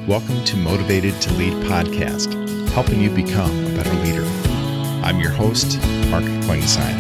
Welcome to Motivated to Lead podcast, helping you become a better leader. I'm your host, Mark Klingsheim.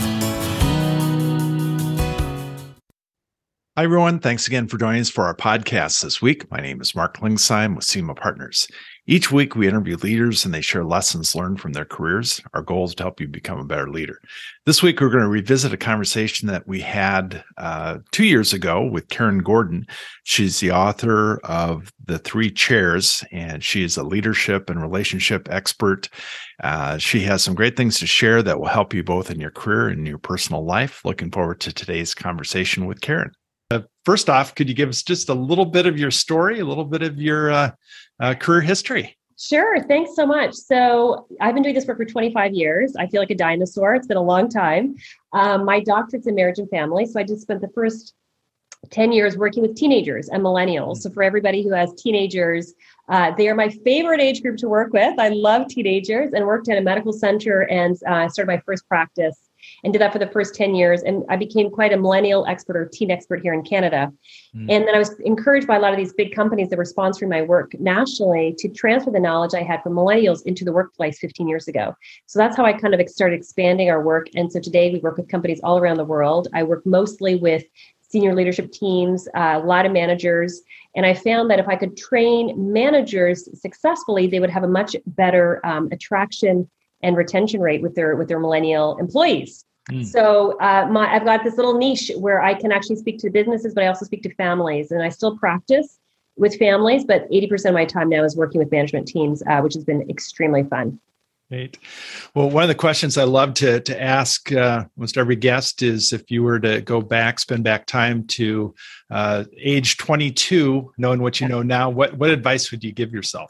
Hi, everyone. Thanks again for joining us for our podcast this week. My name is Mark Klingsheim with SEMA Partners. Each week, we interview leaders and they share lessons learned from their careers. Our goal is to help you become a better leader. This week, we're going to revisit a conversation that we had 2 years ago with Karen Gordon. She's the author of The Three Chairs, and she is a leadership and relationship expert. She has some great things to share that will help you both in your career and your personal life. Looking forward to today's conversation with Karen. First off, could you give us just a little bit of your story, a little bit of your career history? Sure. Thanks so much. So I've been doing this work for 25 years. I feel like a dinosaur. It's been a long time. My doctorate's in marriage and family. So I just spent the first 10 years working with teenagers and millennials. So for everybody who has teenagers, they are my favorite age group to work with. I love teenagers and worked at a medical center and started my first practice and did that for the first 10 years. And I became quite a millennial expert or teen expert here in Canada. And then I was encouraged by a lot of these big companies that were sponsoring my work nationally to transfer the knowledge I had from millennials into the workplace 15 years ago. So that's how I kind of started expanding our work. And so today we work with companies all around the world. I work mostly with senior leadership teams, a lot of managers. And I found that if I could train managers successfully, they would have a much better attraction and retention rate with their millennial employees. So I've got this little niche where I can actually speak to businesses, but I also speak to families. And I still practice with families, but 80% of my time now is working with management teams, which has been extremely fun. Great. Well, one of the questions I love to ask almost every guest is if you were to spend back time to age 22, knowing what you know now, what advice would you give yourself?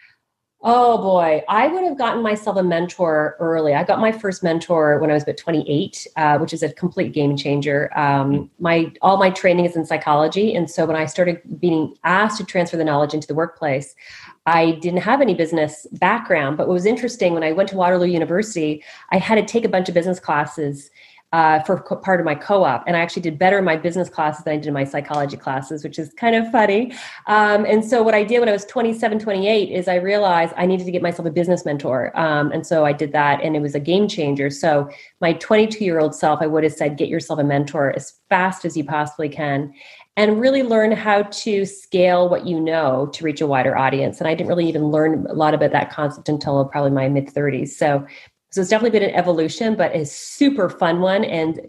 Oh boy, I would have gotten myself a mentor early. I got my first mentor when I was about 28, which is a complete game changer. All my training is in psychology. And so when I started being asked to transfer the knowledge into the workplace, I didn't have any business background. But what was interesting, when I went to Waterloo University, I had to take a bunch of business classes for part of my co-op. And I actually did better in my business classes than I did in my psychology classes, which is kind of funny. And so what I did when I was 27, 28 is I realized I needed to get myself a business mentor. And so I did that, and it was a game changer. So my 22-year-old self, I would have said, get yourself a mentor as fast as you possibly can and really learn how to scale what you know to reach a wider audience. And I didn't really even learn a lot about that concept until probably my mid-30s. So it's definitely been an evolution, but a super fun one. And,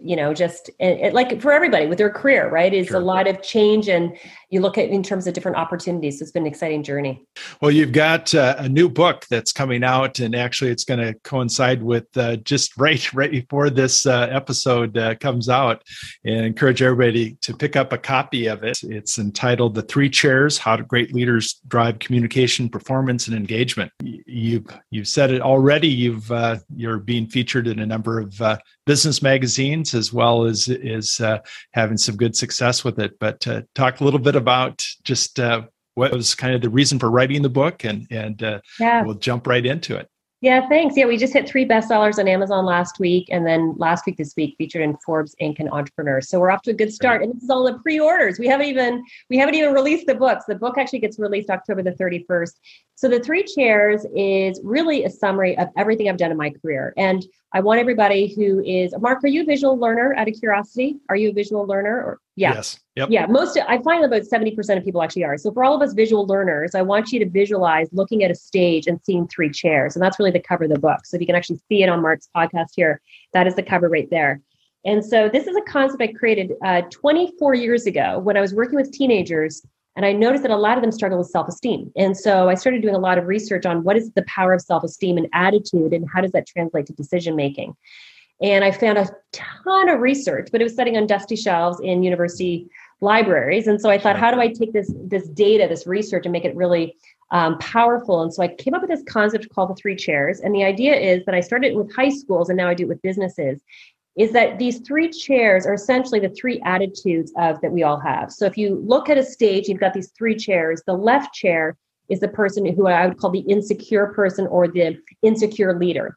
like for everybody with their career, right? It's a lot of change, and you look at in terms of different opportunities. So it's been an exciting journey. Well, you've got a new book that's coming out, and actually it's going to coincide with just right before this episode comes out, and encourage everybody to pick up a copy of it. It's entitled The Three Chairs: How Great Leaders Drive Communication, Performance, and Engagement. You've said it already. You're being featured in a number of business magazines, as well as having some good success with it. But talk a little bit about just what was kind of the reason for writing the book, and we'll jump right into it. Yeah, thanks. Yeah, we just hit 3 bestsellers on Amazon last week, and then this week featured in Forbes, Inc. and Entrepreneur. So we're off to a good start. And this is all the pre-orders. We haven't even released the books. The book actually gets released October the 31st. So The Three Chairs is really a summary of everything I've done in my career. And I want everybody who is, Mark, are you a visual learner out of curiosity? Are you a visual learner? Yes. Yep. Yeah. I find about 70% of people actually are. So for all of us visual learners, I want you to visualize looking at a stage and seeing 3 chairs. And that's really the cover of the book. So if you can actually see it on Mark's podcast here, that is the cover right there. And so this is a concept I created 24 years ago when I was working with teenagers. And I noticed that a lot of them struggle with self-esteem. And so I started doing a lot of research on what is the power of self-esteem and attitude, and how does that translate to decision-making. And I found a ton of research, but it was sitting on dusty shelves in university libraries. And so I thought, how do I take this data, this research, and make it really powerful? And so I came up with this concept called The Three Chairs. And the idea is that I started with high schools, and now I do it with businesses, is that these 3 chairs are essentially the 3 attitudes that we all have. So if you look at a stage, you've got these 3 chairs. The left chair is the person who I would call the insecure person, or the insecure leader.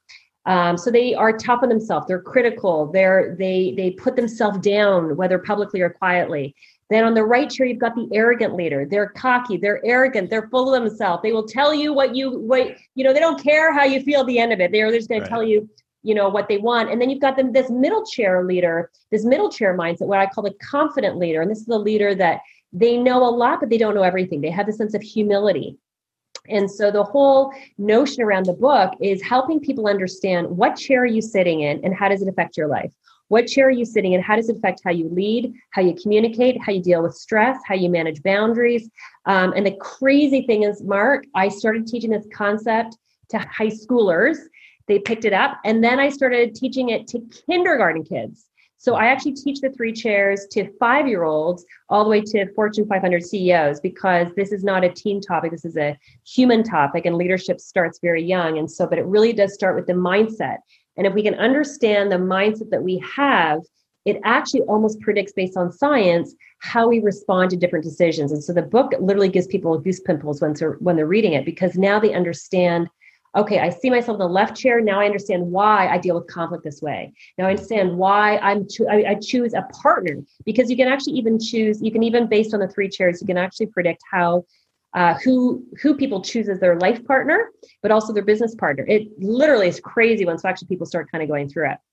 So they are tough on themselves. They're critical. They put themselves down, whether publicly or quietly. Then on the right chair, you've got the arrogant leader. They're cocky. They're arrogant. They're full of themselves. They will tell you what they don't care how you feel at the end of it. They're just going to tell you, what they want. And then you've got this middle chair leader, this middle chair mindset, what I call the confident leader. And this is the leader that they know a lot, but they don't know everything. They have a sense of humility. And so the whole notion around the book is helping people understand, what chair are you sitting in and how does it affect your life? What chair are you sitting in? How does it affect how you lead, how you communicate, how you deal with stress, how you manage boundaries? And the crazy thing is, Mark, I started teaching this concept to high schoolers. They picked it up. And then I started teaching it to kindergarten kids. So I actually teach the 3 chairs to 5-year-olds all the way to Fortune 500 CEOs, because this is not a teen topic. This is a human topic, and leadership starts very young. And so, but it really does start with the mindset. And if we can understand the mindset that we have, it actually almost predicts, based on science, how we respond to different decisions. And so the book literally gives people goose pimples when they're reading it, because now they understand, okay, I see myself in the left chair. Now I understand why I deal with conflict this way. Now I understand why I choose a partner, because you can actually even choose, based on the 3 chairs, you can actually predict how who people choose as their life partner, but also their business partner. It literally is crazy once actually people start kind of going through it.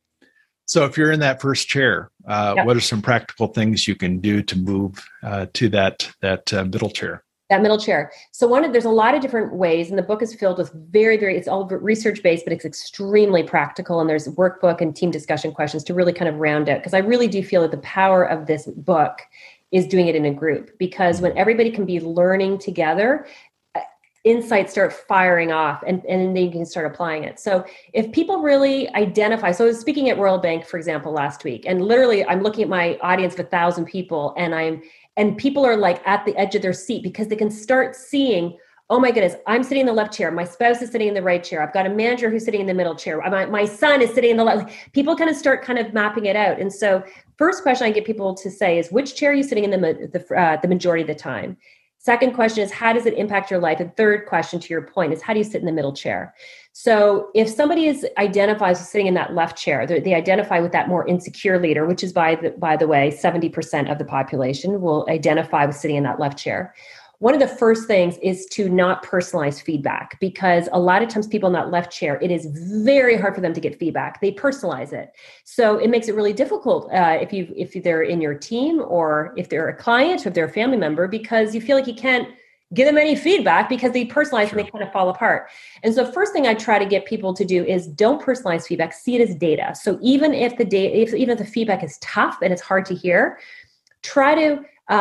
So if you're in that first chair, what are some practical things you can do to move to that middle chair? That middle chair. So there's a lot of different ways, and the book is filled with it's all research-based, but it's extremely practical. And there's a workbook and team discussion questions to really kind of round out, because I really do feel that the power of this book is doing it in a group, because when everybody can be learning together, insights start firing off, and then you can start applying it. So if people really identify, so I was speaking at Royal Bank, for example, last week, and literally I'm looking at my audience of 1,000 people, and people are like at the edge of their seat, because they can start seeing, oh my goodness, I'm sitting in the left chair. My spouse is sitting in the right chair. I've got a manager who's sitting in the middle chair. My son is sitting in the left. People kind of start kind of mapping it out. And so first question I get people to say is, which chair are you sitting in the majority of the time? Second question is, how does it impact your life? And third question, to your point, is, how do you sit in the middle chair? So if somebody identifies as sitting in that left chair, they identify with that more insecure leader, which is, by the way, 70% of the population will identify with sitting in that left chair. One of the first things is to not personalize feedback, because a lot of times people in that left chair, it is very hard for them to get feedback. They personalize it. So it makes it really difficult if they're in your team, or if they're a client, or if they're a family member, because you feel like you can't give them any feedback because they personalize and they kind of fall apart. And so first thing I try to get people to do is, don't personalize feedback, see it as data. So even if the feedback is tough and it's hard to hear, try to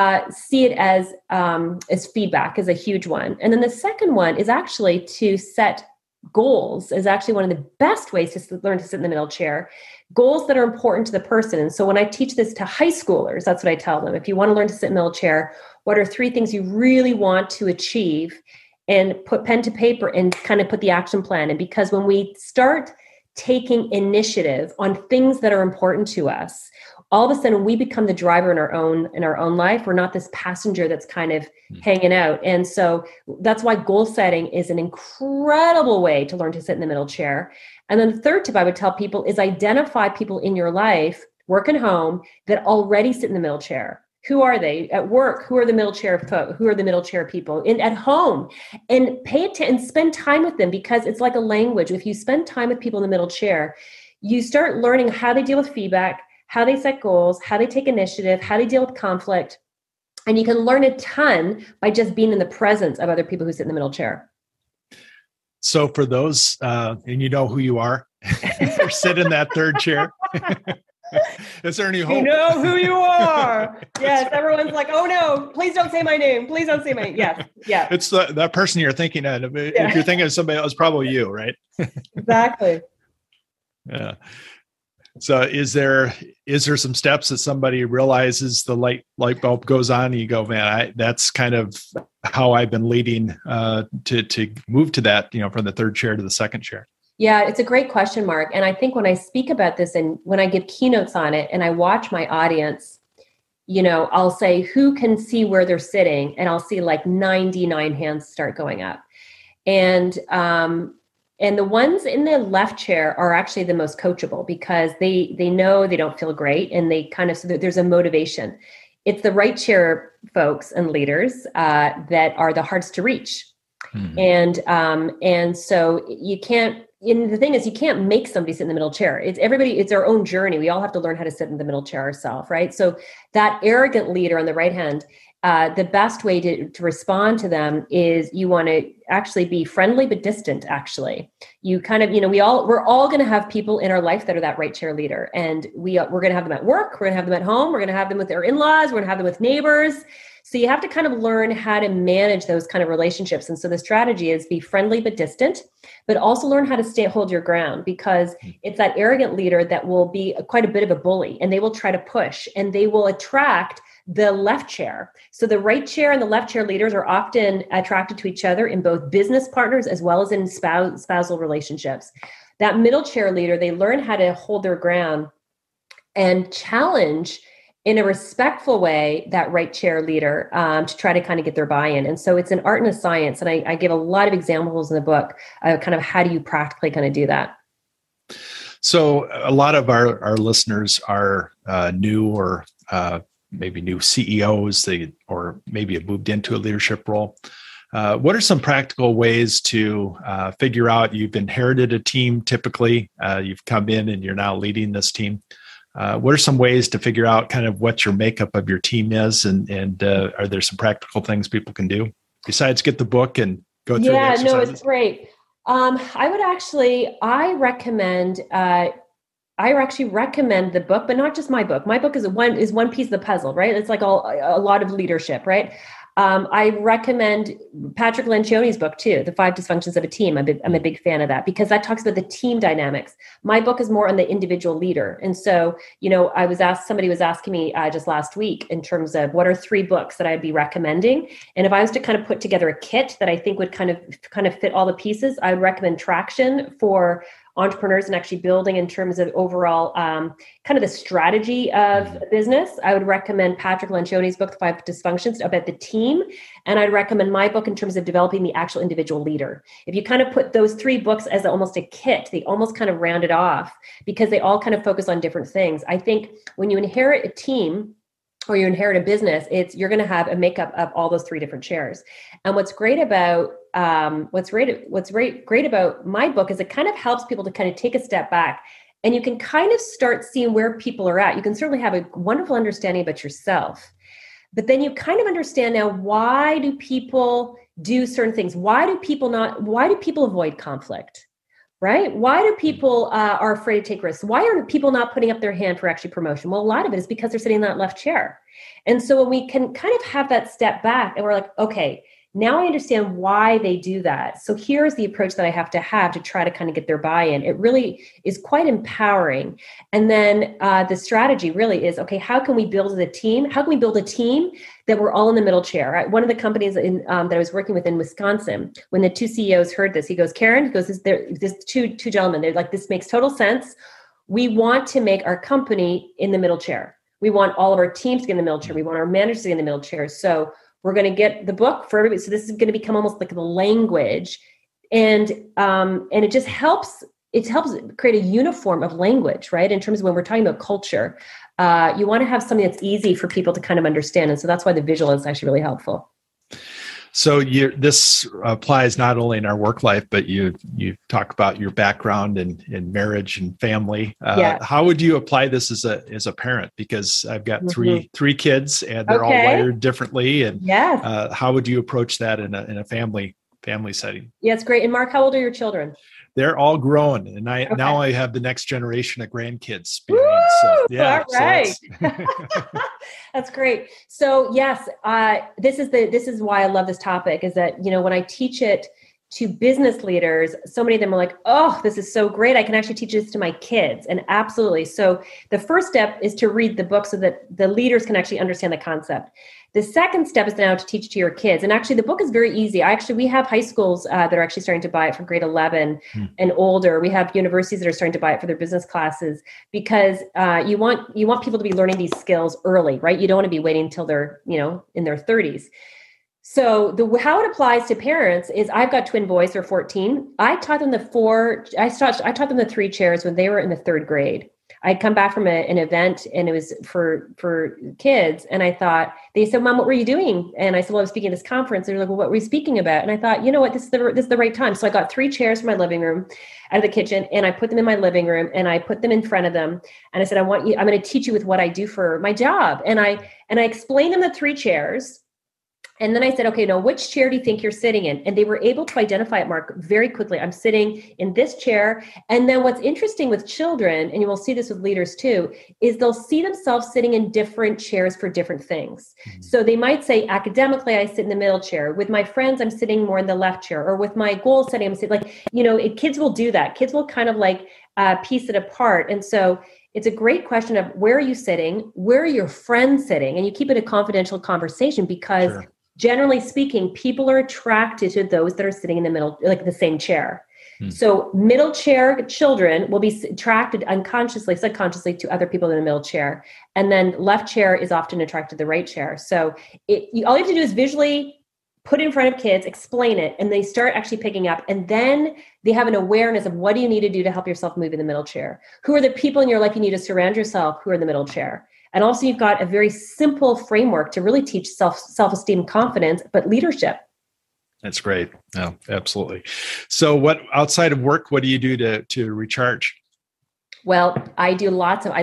see it as feedback is a huge one. And then the second one is actually to set goals, is actually one of the best ways to learn to sit in the middle chair. Goals that are important to the person. And so when I teach this to high schoolers, that's what I tell them. If you want to learn to sit in the middle chair, what are 3 things you really want to achieve? And put pen to paper and kind of put the action plan in. Because when we start taking initiative on things that are important to us, all of a sudden we become the driver in our own life. We're not this passenger that's kind of hanging out. And so that's why goal setting is an incredible way to learn to sit in the middle chair. And then the third tip I would tell people is, identify people in your life, work and home, that already sit in the middle chair. Who are they at work? Who are the middle chair folk? Who are the middle chair people at home? And pay attention and spend time with them, because it's like a language. If you spend time with people in the middle chair, you start learning how they deal with feedback, how they set goals, how they take initiative, how they deal with conflict. And you can learn a ton by just being in the presence of other people who sit in the middle chair. So for those, and you know who you are, or sit in that third chair. Is there any hope? You know who you are. Yes, everyone's like, oh no, please don't say my name. Please don't say my name. Yes, yeah. It's that person you're thinking of. If you're thinking of somebody else, probably you, right? Exactly. Yeah. So is there some steps that somebody realizes the light bulb goes on and you go, man, that's kind of how I've been leading to move to that, from the third chair to the second chair? Yeah, it's a great question, Mark. And I think when I speak about this and when I give keynotes on it and I watch my audience, I'll say, who can see where they're sitting? And I'll see like 99 hands start going up. And And the ones in the left chair are actually the most coachable because they know they don't feel great, and they kind of, so there's a motivation. It's the right chair folks and leaders that are the hardest to reach. And so you can't, and the thing is, you can't make somebody sit in the middle chair. It's our own journey. We all have to learn how to sit in the middle chair ourselves, right? So that arrogant leader on the right hand, the best way to respond to them is you want to actually be friendly but distant. Actually, you kind of, we're all going to have people in our life that are that right chair leader, and we're going to have them at work, we're going to have them at home, we're going to have them with their in-laws, we're going to have them with neighbors. So you have to kind of learn how to manage those kind of relationships. And so the strategy is be friendly but distant, but also learn how to hold your ground, because it's that arrogant leader that will be quite a bit of a bully, and they will try to push, and they will attract the left chair. So the right chair and the left chair leaders are often attracted to each other in both business partners as well as in spousal relationships. That middle chair leader, they learn how to hold their ground and challenge in a respectful way that right chair leader to try to kind of get their buy-in. And so it's an art and a science. And I give a lot of examples in the book of kind of how do you practically kind of do that. So a lot of our listeners are new or maybe new CEOs, or maybe have moved into a leadership role. What are some practical ways to figure out, you've inherited a team typically, you've come in and you're now leading this team. What are some ways to figure out kind of what your makeup of your team is? And are there some practical things people can do besides get the book and go through the exercises? Yeah, no, it's great. I actually recommend the book, but not just my book. My book is one piece of the puzzle, right? It's like a lot of leadership, right? I recommend Patrick Lencioni's book too, The 5 Dysfunctions of a Team. I'm a big fan of that because that talks about the team dynamics. My book is more on the individual leader. And so, somebody was asking me just last week in terms of what are 3 books that I'd be recommending. And if I was to kind of put together a kit that I think would kind of fit all the pieces, I would recommend Traction for entrepreneurs and actually building in terms of overall kind of the strategy of a business. I would recommend Patrick Lencioni's book, The 5 Dysfunctions, about the team. And I'd recommend my book in terms of developing the actual individual leader. If you kind of put those 3 books as almost a kit, they almost kind of round it off because they all kind of focus on different things. I think when you inherit a team, or you inherit a business, you're going to have a makeup of all those 3 different chairs. And what's great about my book is it kind of helps people to kind of take a step back, and you can kind of start seeing where people are at. You can certainly have a wonderful understanding about yourself, but then you kind of understand now, why do people do certain things? Why do people avoid conflict? Right? Why do people are afraid to take risks? Why are people not putting up their hand for actually promotion? Well, a lot of it is because they're sitting in that left chair. And so when we can kind of have that step back and we're like, okay, now I understand why they do that. So here's the approach that I have to try to kind of get their buy-in. It really is quite empowering. And then the strategy really is, okay, how can we build a team? How can we build a team that we're all in the middle chair? Right? One of the companies that I was working with in Wisconsin, when the 2 CEOs heard this, he goes, Karen, this two gentlemen, they're like, this makes total sense. We want to make our company in the middle chair. We want all of our teams to get in the middle chair. We want our managers to get in the middle chair. So we're going to get the book for everybody. So this is going to become almost like the language, and it just helps. It helps create a uniform of language, right? In terms of when we're talking about culture, you want to have something that's easy for people to kind of understand, and so that's why the visual is actually really helpful. So this applies not only in our work life, but you talk about your background in marriage and family. How would you apply this as a parent? Because I've got three kids, and they're all wired differently. And how would you approach that in a family setting? Yeah, it's great. And Mark, how old are your children? They're all grown, and now I have the next generation of grandkids behind. So all right. That's great. So yes, this is why I love this topic, is that, when I teach it to business leaders, so many of them are like, oh, this is so great. I can actually teach this to my kids. And absolutely. So the first step is to read the book so that the leaders can actually understand the concept. The second step is now to teach to your kids. And actually the book is very easy. We have high schools that are actually starting to buy it for grade 11 and older. We have universities that are starting to buy it for their business classes, because you want people to be learning these skills early, right? You don't want to be waiting until they're, in their 30s. So how it applies to parents is I've got twin boys, they're 14. I taught them I taught them the 3 chairs when they were in the 3rd grade. I'd come back from an event and it was for kids. And I thought, they said, Mom, what were you doing? And I said, well, I was speaking at this conference. They were like, well, what were you speaking about? And I thought, you know what, this is the right time. So I got 3 chairs from my living room out of the kitchen and I put them in my living room and I put them in front of them. And I said, I'm going to teach you with what I do for my job. And I explained them the 3 chairs. And then I said, okay, now which chair do you think you're sitting in? And they were able to identify it, Mark, very quickly. I'm sitting in this chair. And then what's interesting with children, and you will see this with leaders too, is they'll see themselves sitting in different chairs for different things. Mm-hmm. So they might say, academically, I sit in the middle chair. With my friends, I'm sitting more in the left chair. Or with my goal setting, I'm sitting kids will do that. Kids will kind of piece it apart. And so it's a great question of where are you sitting? Where are your friends sitting? And you keep it a confidential conversation because sure. Generally speaking, people are attracted to those that are sitting in the middle, like the same chair. So middle chair children will be attracted unconsciously, subconsciously to other people in the middle chair. And then left chair is often attracted to the right chair. So all you have to do is visually put it in front of kids, explain it, and they start actually picking up. And then they have an awareness of what do you need to do to help yourself move in the middle chair? Who are the people in your life you need to surround yourself who are in the middle chair? And also you've got a very simple framework to really teach self-esteem, confidence, but leadership. That's great. No, absolutely. So outside of work, what do you do to recharge? Well, I do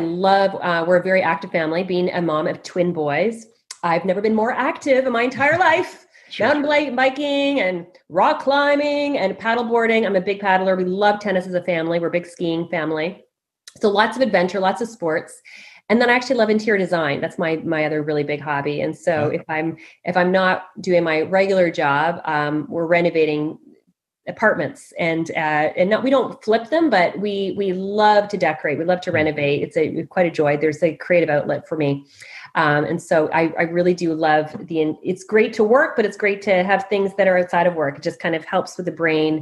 we're a very active family, being a mom of twin boys. I've never been more active in my entire life. Sure. Mountain biking and rock climbing and paddleboarding. I'm a big paddler. We love tennis as a family. We're a big skiing family. So lots of adventure, lots of sports. And then I actually love interior design. That's my other really big hobby. And so if I'm not doing my regular job, we're renovating apartments and we don't flip them, but we love to decorate. We love to renovate. It's quite a joy. There's a creative outlet for me. And so I really do love it's great to work, but it's great to have things that are outside of work. It just kind of helps with the brain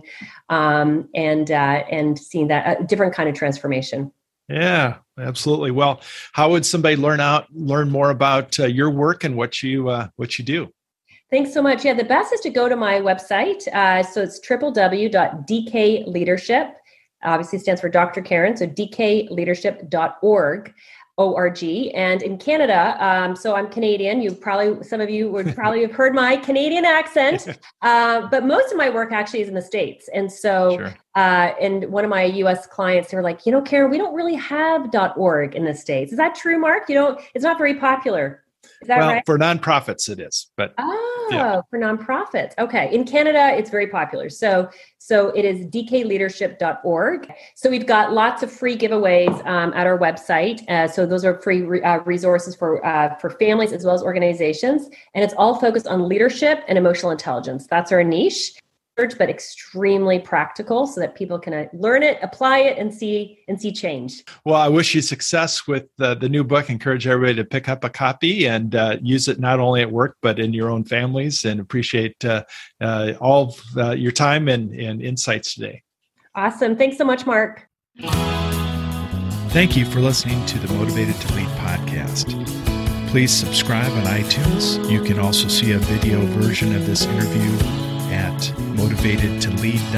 and seeing that a different kind of transformation. Yeah, absolutely. Well, how would somebody learn more about your work and what you do? Thanks so much. Yeah, the best is to go to my website. So it's www.dkleadership. Obviously stands for Dr. Karen. So dkleadership.org. O-R-G. And in Canada, so I'm Canadian. Some of you would probably have heard my Canadian accent, but most of my work actually is in the States. And so, sure. And one of my US clients, they were like, Karen, we don't really have .org in the States. Is that true, Mark? It's not very popular. Is that right? For nonprofits it is, but for nonprofits. Okay. In Canada, it's very popular. So it is dkleadership.org. So we've got lots of free giveaways at our website. So those are free resources for families as well as organizations. And it's all focused on leadership and emotional intelligence. That's our niche, but extremely practical so that people can learn it, apply it, and see change. Well, I wish you success with the new book. Encourage everybody to pick up a copy and use it not only at work, but in your own families, and appreciate all of your time and insights today. Awesome. Thanks so much, Mark. Thank you for listening to the Motivated to Lead podcast. Please subscribe on iTunes. You can also see a video version of this interview at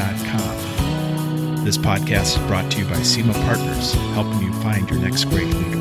motivatedtolead.com. This podcast is brought to you by SEMA Partners, helping you find your next great leader.